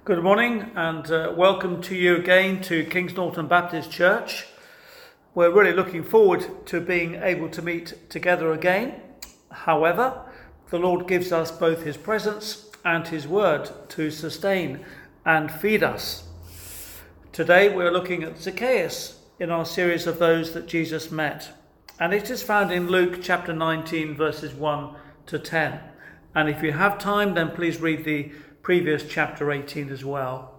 Good morning and welcome to you again to Kings Norton Baptist Church. We're really looking forward to being able to meet together again. However, the Lord gives us both his presence and his word to sustain and feed us. Today we're looking at Zacchaeus in our series of those that Jesus met. And it is found in Luke chapter 19 verses 1 to 10. And if you have time, then please read the previous chapter 18 as well.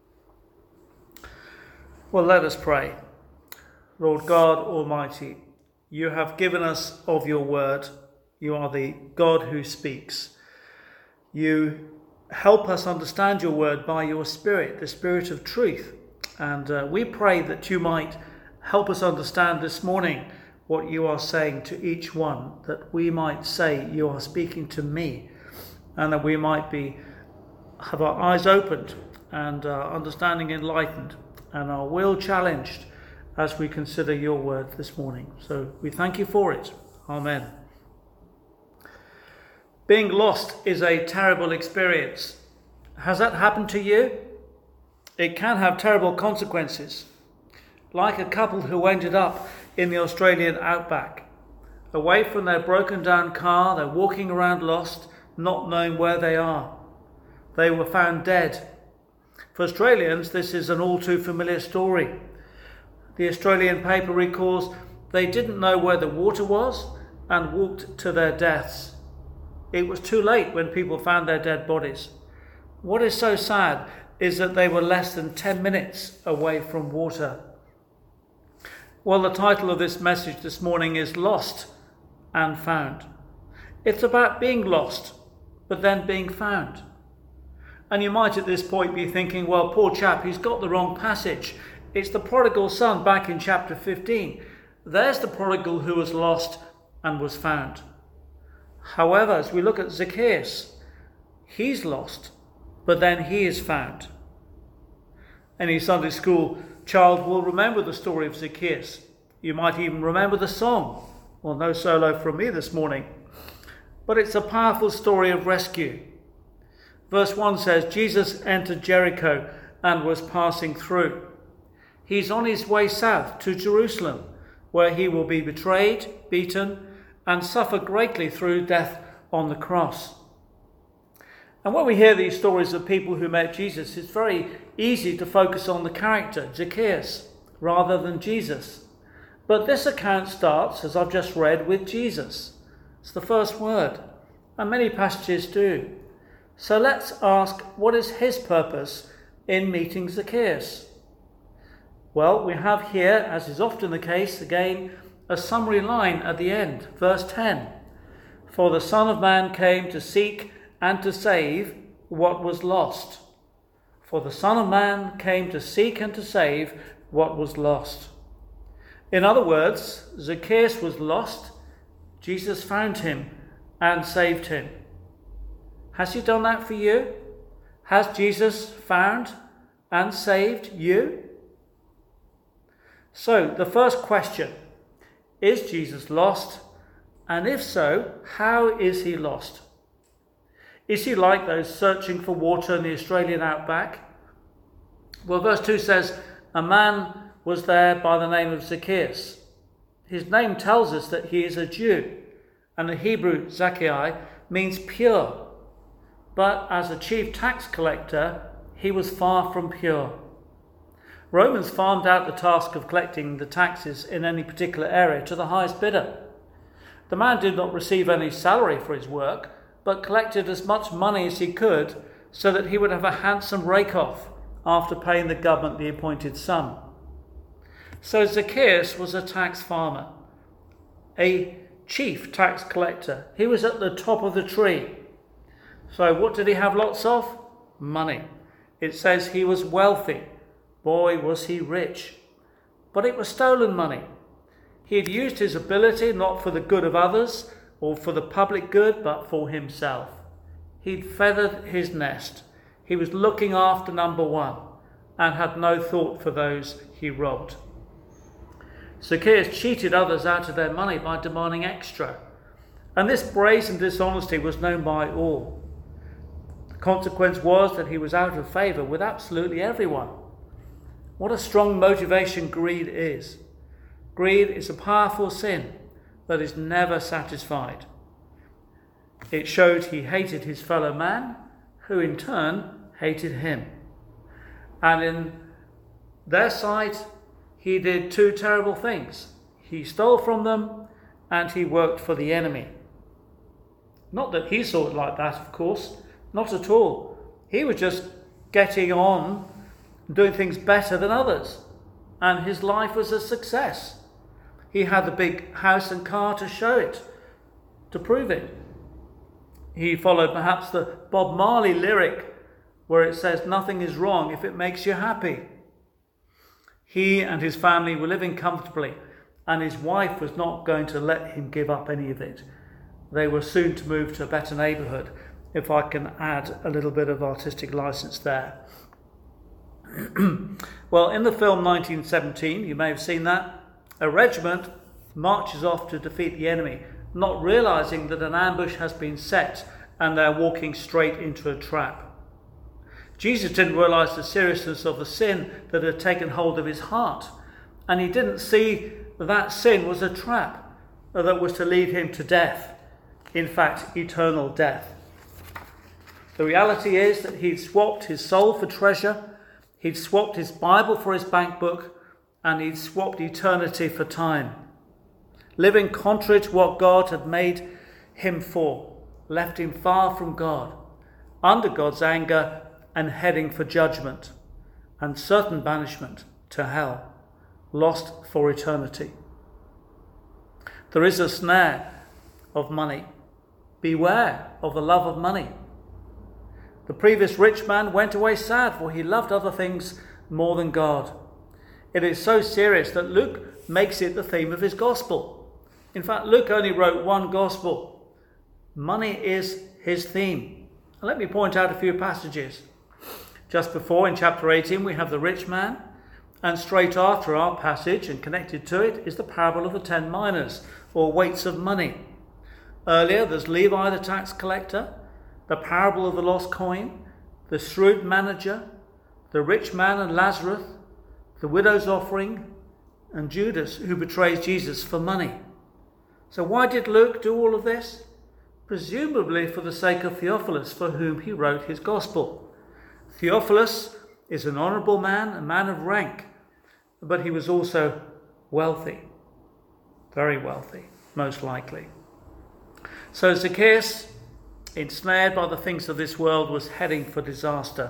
Well, let us pray. Lord God Almighty, you have given us of your word. You are the God who speaks. You help us understand your word by your Spirit, the Spirit of truth. And we pray that you might help us understand this morning what you are saying to each one, that we might say you are speaking to me, and that we might have our eyes opened and our understanding enlightened and our will challenged as we consider your word this morning. So we thank you for it. Amen. Being lost is a terrible experience. Has that happened to you? It can have terrible consequences. Like a couple who ended up in the Australian outback. Away from their broken down car, they're walking around lost, not knowing where they are. They were found dead. For Australians, this is an all too familiar story. The Australian paper recalls they didn't know where the water was and walked to their deaths. It was too late when people found their dead bodies. What is so sad is that they were less than 10 minutes away from water. Well, the title of this message this morning is Lost and Found. It's about being lost, but then being found. And you might at this point be thinking, well, poor chap, he's got the wrong passage. It's the prodigal son back in chapter 15. There's the prodigal who was lost and was found. However, as we look at Zacchaeus, he's lost, but then he is found. Any Sunday school child will remember the story of Zacchaeus. You might even remember the song. Well, no solo from me this morning. But it's a powerful story of rescue. Verse 1 says, Jesus entered Jericho and was passing through. He's on his way south to Jerusalem, where he will be betrayed, beaten, and suffer greatly through death on the cross. And when we hear these stories of people who met Jesus, it's very easy to focus on the character, Zacchaeus, rather than Jesus. But this account starts, as I've just read, with Jesus. It's the first word, and many passages do. So let's ask, what is his purpose in meeting Zacchaeus? Well, we have here, as is often the case, again, a summary line at the end, verse 10. For the Son of Man came to seek and to save what was lost. For the Son of Man came to seek and to save what was lost. In other words, Zacchaeus was lost. Jesus found him and saved him. Has he done that for you? Has Jesus found and saved you? So, the first question, is Jesus lost? And if so, how is he lost? Is he like those searching for water in the Australian outback? Well, verse 2 says, a man was there by the name of Zacchaeus. His name tells us that he is a Jew, and the Hebrew Zacchaeus means pure. But as a chief tax collector, he was far from pure. Romans farmed out the task of collecting the taxes in any particular area to the highest bidder. The man did not receive any salary for his work, but collected as much money as he could so that he would have a handsome rake-off after paying the government the appointed sum. So Zacchaeus was a tax farmer, a chief tax collector. He was at the top of the tree. So what did he have lots of? Money. It says he was wealthy. Boy, was he rich. But it was stolen money. He had used his ability not for the good of others or for the public good, but for himself. He'd feathered his nest. He was looking after number one and had no thought for those he robbed. Zacchaeus cheated others out of their money by demanding extra. And this brazen dishonesty was known by all. Consequence was that he was out of favour with absolutely everyone. What a strong motivation greed is. Greed is a powerful sin that is never satisfied. It showed he hated his fellow man, who in turn hated him. And in their sight, he did two terrible things. He stole from them and he worked for the enemy. Not that he saw it like that, of course. Not at all. He was just getting on, doing things better than others. And his life was a success. He had the big house and car to show it, to prove it. He followed perhaps the Bob Marley lyric where it says, "Nothing is wrong if it makes you happy." He and his family were living comfortably, and his wife was not going to let him give up any of it. They were soon to move to a better neighbourhood, if I can add a little bit of artistic licence there. Well, in the film 1917, you may have seen that, a regiment marches off to defeat the enemy, not realising that an ambush has been set and they're walking straight into a trap. Jesus didn't realise the seriousness of the sin that had taken hold of his heart, and he didn't see that sin was a trap that was to lead him to death, in fact, eternal death. The reality is that he'd swapped his soul for treasure, he'd swapped his Bible for his bank book, and he'd swapped eternity for time. Living contrary to what God had made him for, left him far from God, under God's anger, and heading for judgment and certain banishment to hell, lost for eternity. There is a snare of money. Beware of the love of money. The previous rich man went away sad, for he loved other things more than God. It is so serious that Luke makes it the theme of his gospel. In fact, Luke only wrote one gospel. Money is his theme. And let me point out a few passages. Just before, in chapter 18, we have the rich man, and straight after our passage and connected to it is the parable of the 10 minas, or weights of money. Earlier, there's Levi the tax collector, the parable of the lost coin, the shrewd manager, the rich man and Lazarus, the widow's offering, and Judas, who betrays Jesus for money. So why did Luke do all of this? Presumably for the sake of Theophilus, for whom he wrote his gospel. Theophilus is an honourable man, a man of rank, but he was also wealthy, very wealthy, most likely. So Zacchaeus, ensnared by the things of this world, was heading for disaster.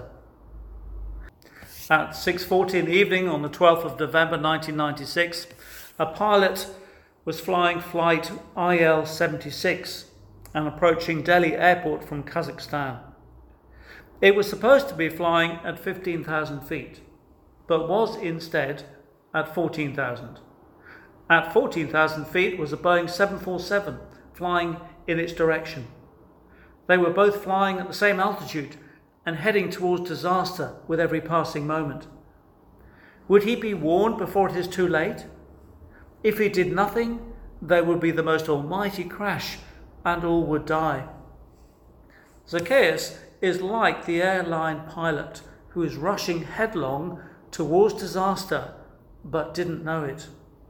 At 6:40 in the evening on the 12th of November 1996, a pilot was flying flight IL-76 and approaching Delhi airport from Kazakhstan. It was supposed to be flying at 15,000 feet, but was instead at 14,000. At 14,000 feet was a Boeing 747 flying in its direction. They were both flying at the same altitude and heading towards disaster with every passing moment. Would he be warned before it is too late? If he did nothing, there would be the most almighty crash and all would die. Zacchaeus is like the airline pilot who is rushing headlong towards disaster but didn't know it.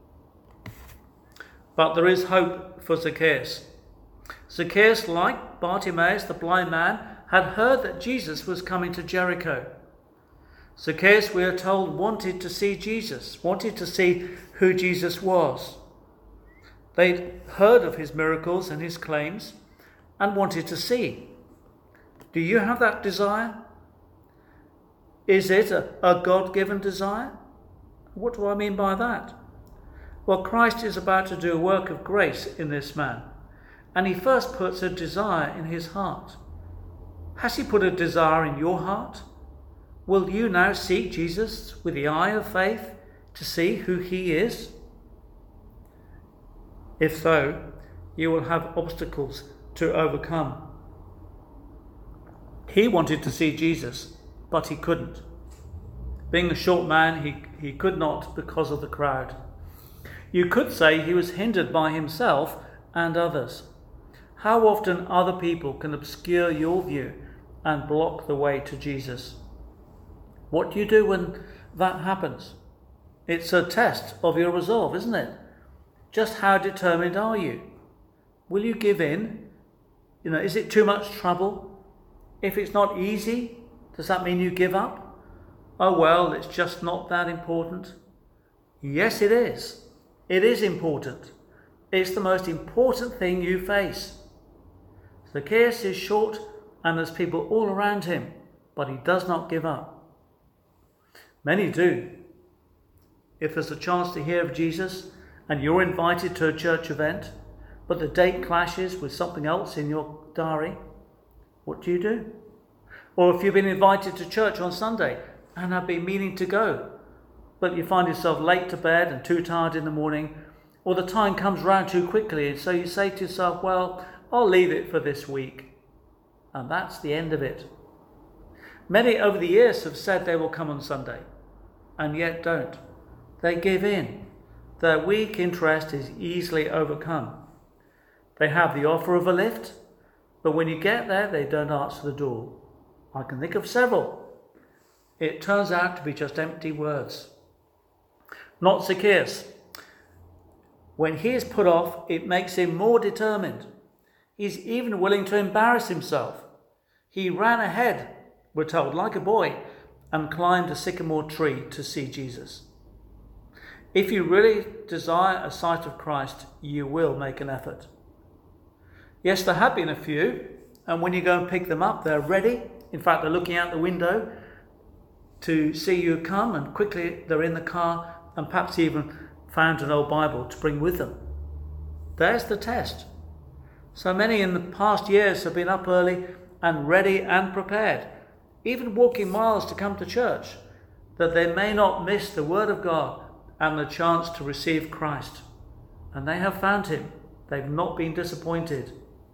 But there is hope for Zacchaeus. Zacchaeus, like Bartimaeus the blind man, had heard that Jesus was coming to Jericho. Zacchaeus, we are told, wanted to see Jesus, wanted to see who Jesus was. They'd heard of his miracles and his claims and wanted to see. Do you have that desire? Is it a God-given desire? What do I mean by that? Well, Christ is about to do a work of grace in this man, and he first puts a desire in his heart. Has he put a desire in your heart? Will you now seek Jesus with the eye of faith to see who he is? If so, you will have obstacles to overcome. He wanted to see Jesus, but he couldn't. Being a short man, he could not because of the crowd. You could say he was hindered by himself and others. How often other people can obscure your view and block the way to Jesus. What do you do when that happens? It's a test of your resolve, isn't it? Just how determined are you? Will you give in? Is it too much trouble? If it's not easy, does that mean you give up? Oh well, it's just not that important. Yes, it is. It is important. It's the most important thing you face. Zacchaeus is short and there's people all around him, but he does not give up. Many do. If there's a chance to hear of Jesus and you're invited to a church event, but the date clashes with something else in your diary, what do you do? Or if you've been invited to church on Sunday and have been meaning to go, but you find yourself late to bed and too tired in the morning, or the time comes round too quickly, and so you say to yourself, well, I'll leave it for this week. And that's the end of it. Many over the years have said they will come on Sunday, and yet don't. They give in. Their weak interest is easily overcome. They have the offer of a lift, but when you get there, they don't answer the door. I can think of several. It turns out to be just empty words. Not Zacchaeus. When he is put off, it makes him more determined. He's even willing to embarrass himself. He ran ahead, we're told, like a boy, and climbed a sycamore tree to see Jesus. If you really desire a sight of Christ, you will make an effort. Yes, there have been a few, and when you go and pick them up, they're ready. In fact, they're looking out the window to see you come, and quickly they're in the car and perhaps even found an old Bible to bring with them. There's the test. So many in the past years have been up early and ready and prepared, even walking miles to come to church, that they may not miss the Word of God and the chance to receive Christ. And they have found him. They've not been disappointed.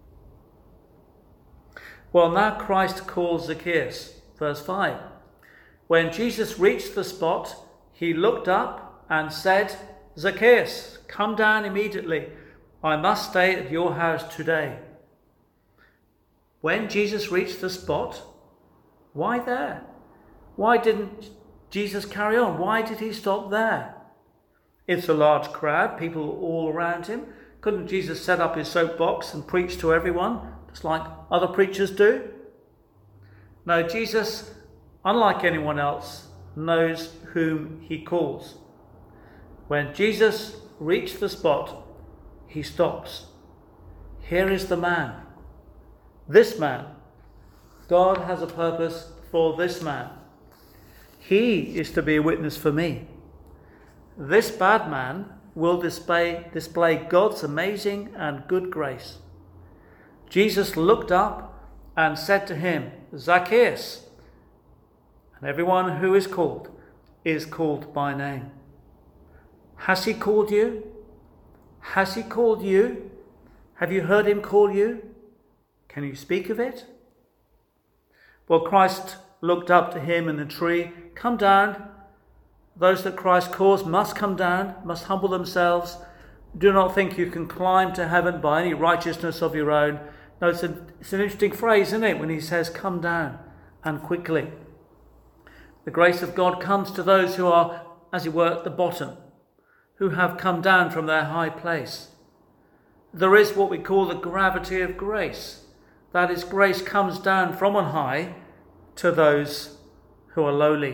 Well, now Christ calls Zacchaeus. Verse 5. When Jesus reached the spot, he looked up and said, Zacchaeus, come down immediately. I must stay at your house today. When Jesus reached the spot, why there? Why didn't Jesus carry on? Why did he stop there? It's a large crowd, people all around him. Couldn't Jesus set up his soapbox and preach to everyone, just like other preachers do? No, Jesus, unlike anyone else, knows whom he calls. When Jesus reached the spot, he stops. Here is the man. This man. God has a purpose for this man. He is to be a witness for me. This bad man will display God's amazing and good grace. Jesus looked up and said to him, Zacchaeus, and everyone who is called by name. Has he called you? Has he called you? Have you heard him call you? Can you speak of it? Well, Christ looked up to him in the tree. Come down. Those that Christ calls must come down, must humble themselves. Do not think you can climb to heaven by any righteousness of your own. No, it's an interesting phrase, isn't it, when he says, come down, and quickly. The grace of God comes to those who are, as it were, at the bottom, who have come down from their high place. There is what we call the gravity of grace. That is, grace comes down from on high to those who are lowly.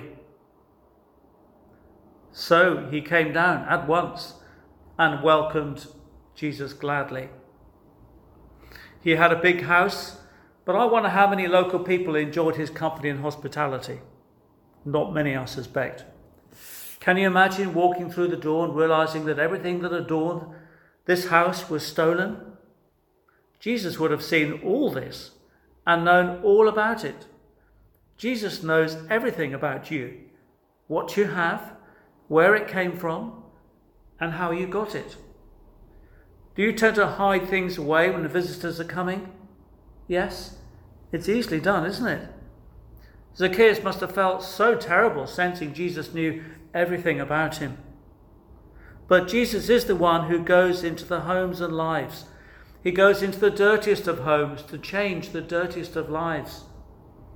So he came down at once and welcomed Jesus gladly. He had a big house, but I wonder how many local people enjoyed his company and hospitality. Not many, I suspect. Can you imagine walking through the door and realizing that everything that adorned this house was stolen? Jesus would have seen all this and known all about it. Jesus knows everything about you, what you have, where it came from, and how you got it. Do you tend to hide things away when the visitors are coming? Yes, it's easily done, isn't it? Zacchaeus must have felt so terrible, sensing Jesus knew everything about him. But Jesus is the one who goes into the homes and lives. He goes into the dirtiest of homes to change the dirtiest of lives.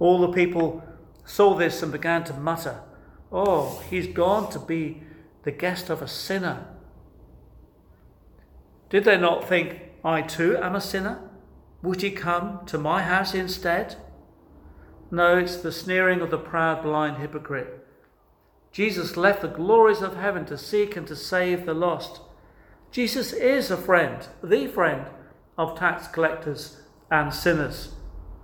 All the people saw this and began to mutter, "Oh, he's gone to be the guest of a sinner." Did they not think, "I too am a sinner? Would he come to my house instead?" No, it's the sneering of the proud, blind hypocrite. Jesus left the glories of heaven to seek and to save the lost. Jesus is a friend, the friend of tax collectors and sinners.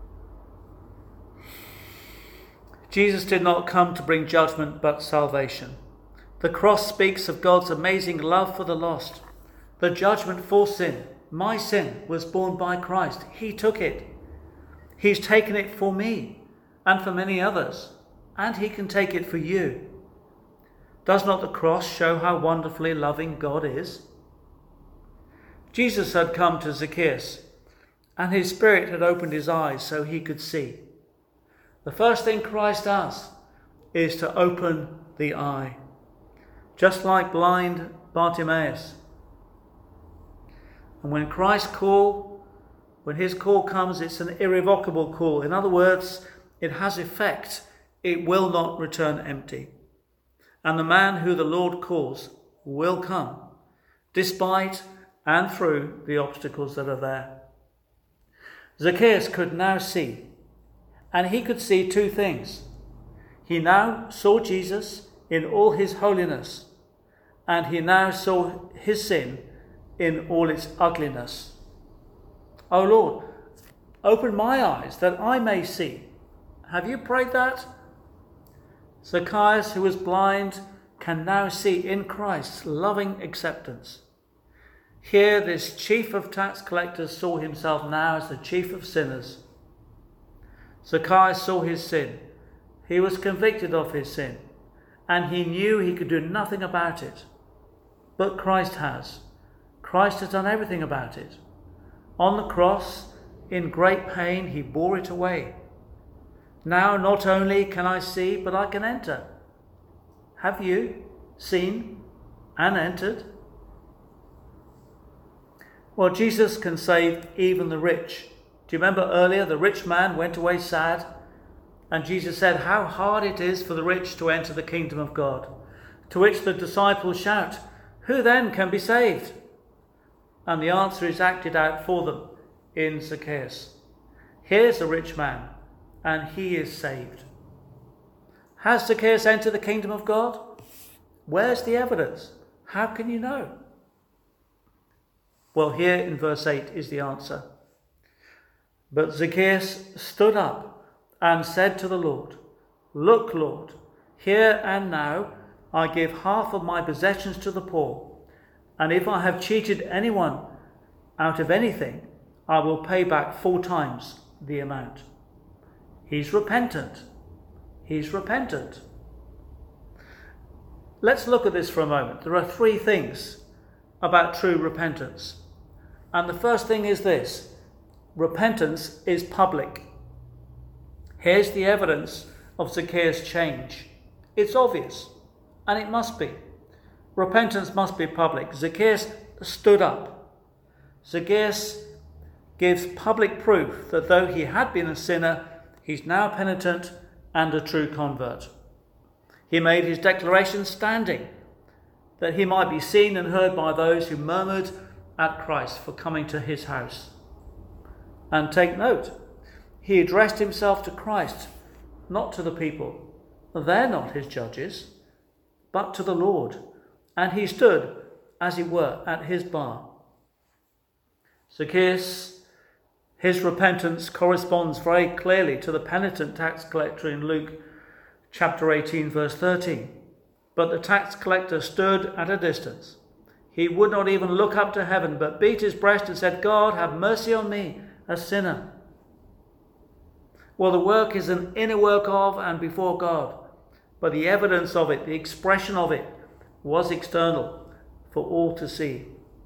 Jesus did not come to bring judgment but salvation. The cross speaks of God's amazing love for the lost. The judgment for sin, my sin, was borne by Christ. He took it. He's taken it for me and for many others, and he can take it for you. Does not the cross show how wonderfully loving God is? Jesus had come to Zacchaeus, and his spirit had opened his eyes so he could see. The first thing Christ does is to open the eye, just like blind Bartimaeus. And when his call comes, it's an irrevocable call. In other words, it has effect. It will not return empty. And the man who the Lord calls will come, despite and through the obstacles that are there. Zacchaeus could now see, and he could see two things. He now saw Jesus in all his holiness, and he now saw his sin in all its ugliness. "Oh Lord, open my eyes that I may see." Have you prayed that? Zacchaeus, who was blind, can now see in Christ's loving acceptance. Here, this chief of tax collectors saw himself now as the chief of sinners. Zacchaeus saw his sin. He was convicted of his sin, and he knew he could do nothing about it. But Christ has. Christ has done everything about it. On the cross, in great pain, he bore it away. Now not only can I see, but I can enter. Have you seen and entered? Well, Jesus can save even the rich. Do you remember earlier the rich man went away sad? And Jesus said how hard it is for the rich to enter the kingdom of God. To which the disciples shout, "Who then can be saved?" And the answer is acted out for them in Zacchaeus. Here's a rich man, and he is saved. Has Zacchaeus entered the kingdom of God? Where's the evidence? How can you know? Well, here in verse 8 is the answer. But Zacchaeus stood up and said to the Lord, "Look, Lord, here and now I give half of my possessions to the poor, and if I have cheated anyone out of anything, I will pay back 4 times the amount." He's repentant. He's repentant. Let's look at this for a moment. There are 3 things about true repentance. And the first thing is this: repentance is public. Here's the evidence of Zacchaeus' change. It's obvious, and it must be. Repentance must be public. Zacchaeus stood up. Zacchaeus gives public proof that though he had been a sinner, he's now penitent and a true convert. He made his declaration standing, that he might be seen and heard by those who murmured at Christ for coming to his house. And take note, he addressed himself to Christ, not to the people. They're not his judges, but to the Lord. And he stood, as it were, at his bar. Zacchaeus, his repentance corresponds very clearly to the penitent tax collector in Luke chapter 18, verse 13. But the tax collector stood at a distance. He would not even look up to heaven, but beat his breast and said, "God, have mercy on me, a sinner." Well, the work is an inner work of and before God, but the evidence of it, the expression of it, was external for all to see.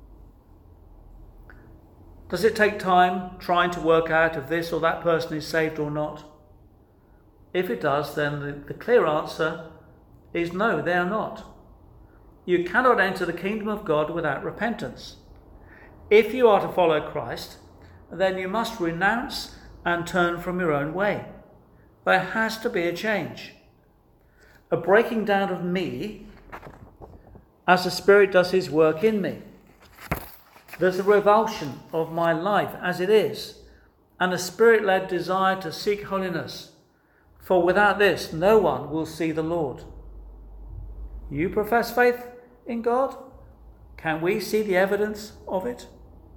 Does it take time trying to work out if this or that person is saved or not? If it does, then the clear answer is no, they are not. You cannot enter the kingdom of God without repentance. If you are to follow Christ, then you must renounce and turn from your own way. There has to be a change. A breaking down of me as the Spirit does his work in me. There's a revulsion of my life as it is, and a Spirit-led desire to seek holiness. For without this, no one will see the Lord. You profess faith in God? Can we see the evidence of it?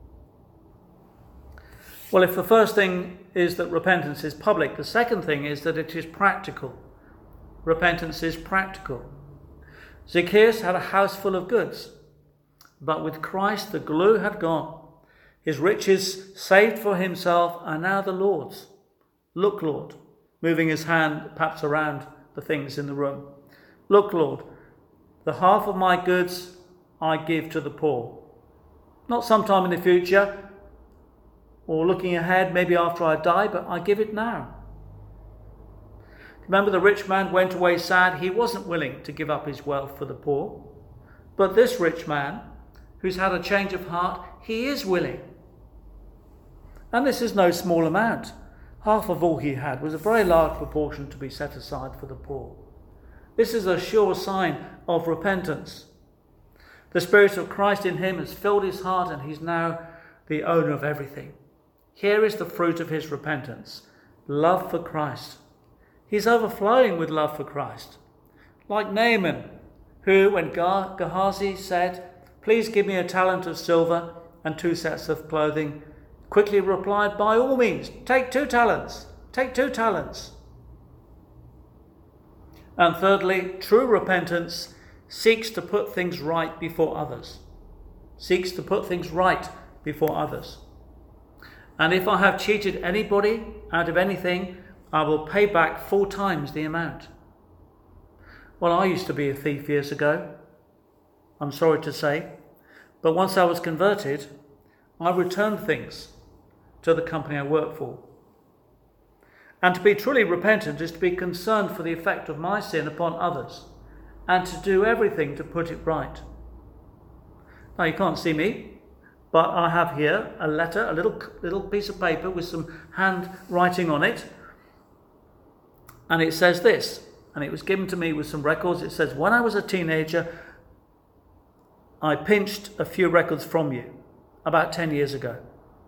Well, if the first thing is that repentance is public, the second thing is that it is practical. Repentance is practical. Zacchaeus had a house full of goods, but with Christ the glue had gone. His riches saved for himself are now the Lord's. Look, Lord, moving his hand perhaps around the things in the room. Look, Lord, the half of my goods I give to the poor. Not sometime in the future or looking ahead, maybe after I die, but I give it now. Remember, the rich man went away sad. He wasn't willing to give up his wealth for the poor. But this rich man, who's had a change of heart, he is willing. And this is no small amount. Half of all he had was a very large proportion to be set aside for the poor. This is a sure sign of repentance. The Spirit of Christ in him has filled his heart, and he's now the owner of everything. Here is the fruit of his repentance: love for Christ. He's overflowing with love for Christ. Like Naaman, who, when Gehazi said, "Please give me a talent of silver and 2 sets of clothing," quickly replied, "By all means, take 2 talents. Take 2 talents. And thirdly, true repentance seeks to put things right before others. Seeks to put things right before others. And if I have cheated anybody out of anything, I will pay back 4 times the amount. Well, I used to be a thief years ago, I'm sorry to say, but once I was converted, I returned things to the company I work for. And to be truly repentant is to be concerned for the effect of my sin upon others, and to do everything to put it right. Now, you can't see me, but I have here a letter, a little piece of paper with some handwriting on it. And it says this, and it was given to me with some records. It says, "When I was a teenager, I pinched a few records from you about 10 years ago.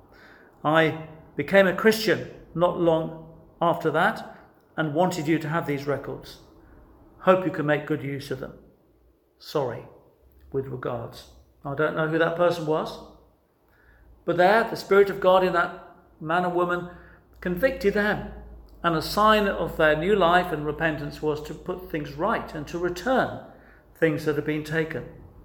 I became a Christian not long after that and wanted you to have these records. Hope you can make good use of them. Sorry, with regards." I don't know who that person was, but there, the Spirit of God in that man or woman convicted them, and a sign of their new life and repentance was to put things right and to return things that have been taken.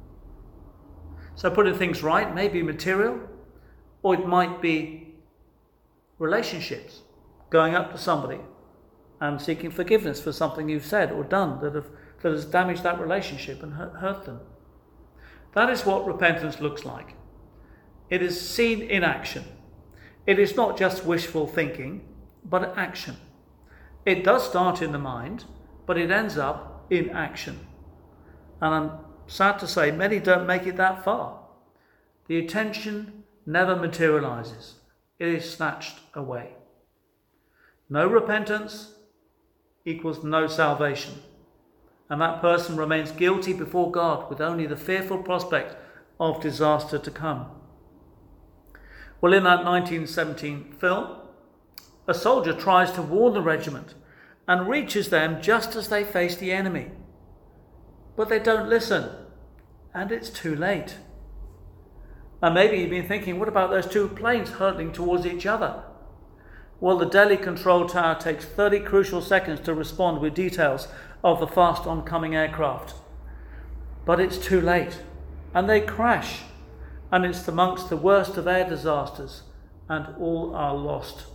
So putting things right may be material, or it might be relationships, going up to somebody and seeking forgiveness for something you've said or done that has damaged that relationship and hurt them. That is what repentance looks like. It is seen in action. It is not just wishful thinking, but action. It does start in the mind, but it ends up in action. And I'm sad to say many don't make it that far. The intention never materializes. It is snatched away. No repentance equals no salvation. And that person remains guilty before God with only the fearful prospect of disaster to come. Well, in that 1917 film, a soldier tries to warn the regiment and reaches them just as they face the enemy. But they don't listen, and it's too late. And maybe you've been thinking, what about those 2 planes hurtling towards each other? Well, the Delhi control tower takes 30 crucial seconds to respond with details of the fast oncoming aircraft. But it's too late, and they crash, and it's amongst the worst of air disasters, and all are lost.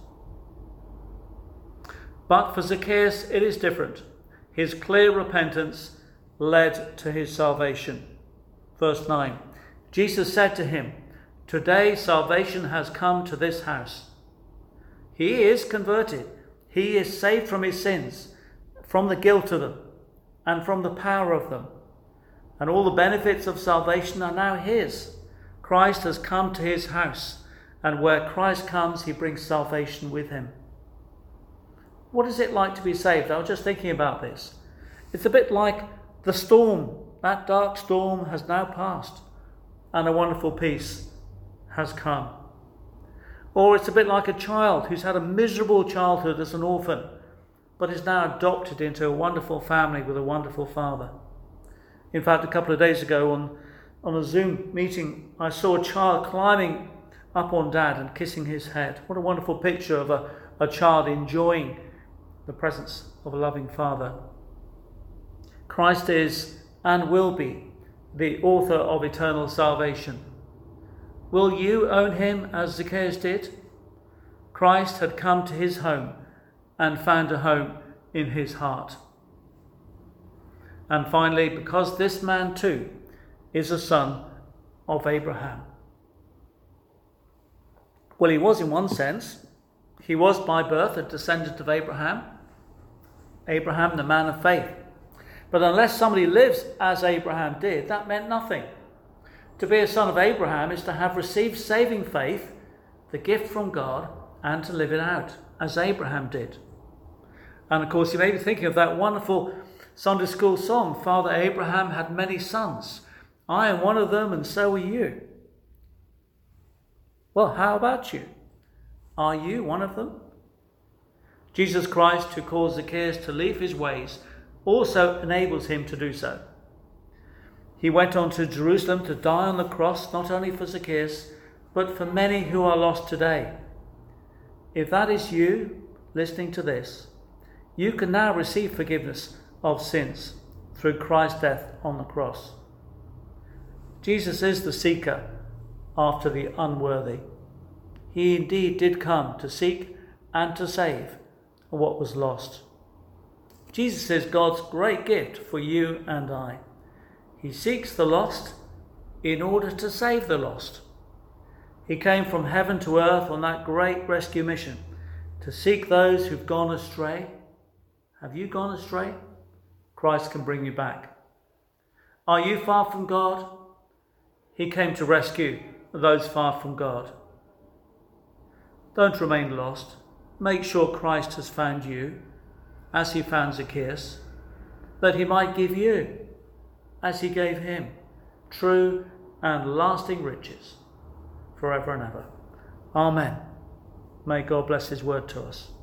But for Zacchaeus, it is different. His clear repentance led to his salvation. Verse 9, Jesus said to him, "Today salvation has come to this house." He is converted. He is saved from his sins, from the guilt of them, and from the power of them. And all the benefits of salvation are now his. Christ has come to his house, and where Christ comes, he brings salvation with him. What is it like to be saved? I was just thinking about this. It's a bit like the storm. That dark storm has now passed and a wonderful peace has come. Or it's a bit like a child who's had a miserable childhood as an orphan, but is now adopted into a wonderful family with a wonderful father. In fact, a couple of days ago on a Zoom meeting, I saw a child climbing up on Dad and kissing his head. What a wonderful picture of a child enjoying the presence of a loving father. Christ is and will be the author of eternal salvation. Will you own him as Zacchaeus did? Christ had come to his home and found a home in his heart. And finally, because this man too is a son of Abraham. Well, he was in one sense. He was by birth a descendant of Abraham. Abraham, the man of faith. But unless somebody lives as Abraham did, that meant nothing. To be a son of Abraham is to have received saving faith, the gift from God, and to live it out, as Abraham did. And of course, you may be thinking of that wonderful Sunday school song, Father Abraham had many sons. I am one of them, and so are you. Well, how about you? Are you one of them? Jesus Christ, who calls Zacchaeus to leave his ways, also enables him to do so. He went on to Jerusalem to die on the cross, not only for Zacchaeus, but for many who are lost today. If that is you listening to this, you can now receive forgiveness of sins through Christ's death on the cross. Jesus is the seeker after the unworthy. He indeed did come to seek and to save what was lost. Jesus is God's great gift for you and I. He seeks the lost in order to save the lost. He came from heaven to earth on that great rescue mission to seek those who've gone astray. Have you gone astray? Christ can bring you back. Are you far from God? He came to rescue those far from God. Don't remain lost. Make sure Christ has found you, as he found Zacchaeus, that he might give you, as he gave him, true and lasting riches, forever and ever. Amen. May God bless his word to us.